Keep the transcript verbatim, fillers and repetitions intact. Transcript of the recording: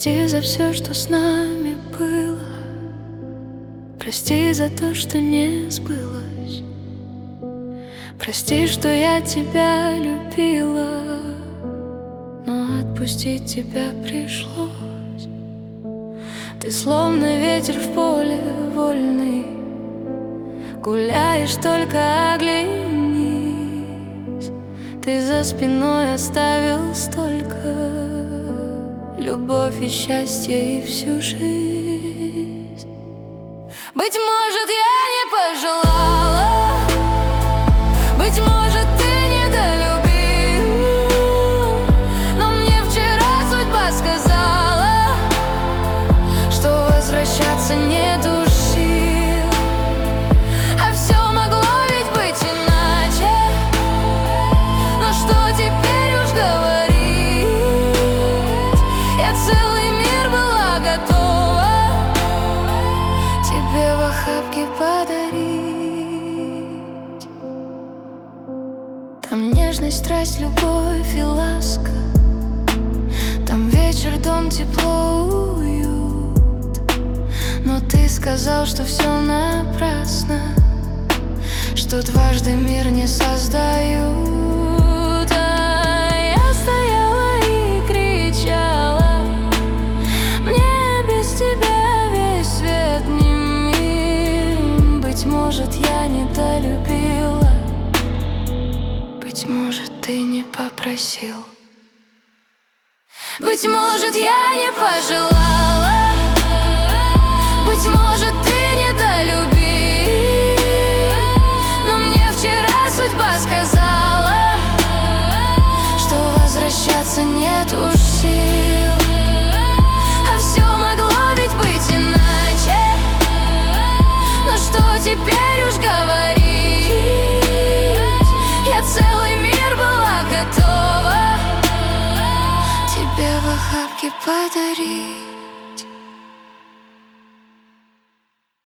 Прости за все, что с нами было. Прости за то, что не сбылось. Прости, что я тебя любила, но отпустить тебя пришлось. Ты словно ветер в поле вольный, гуляешь, только оглянись. Ты за спиной оставил столько: любовь и счастье и всю жизнь. Быть может, я не пожелала, быть может, ты недолюбил, но мне вчера судьба сказала, что возвращаться нету сил. А все могло ведь быть иначе, но что теперь уж говорить? Я целый мир была готова тебе в охапке подарить. Там нежность, страсть, любовь и ласка, там вечер, дом, тепло, уют. Но ты сказал, что все напрасно, что дважды мир не создают. А я стояла и кричала: мне без тебя весь свет не мил. Быть может, я недолюбила, быть может, ты не попросил. Быть может, я не пожелала, быть может, ты недолюбил, но мне вчера судьба сказала, что возвращаться нет уж сил. А все могло ведь быть иначе, но что теперь уж говорить? Я целый мир была готова тебе в охапке подарить.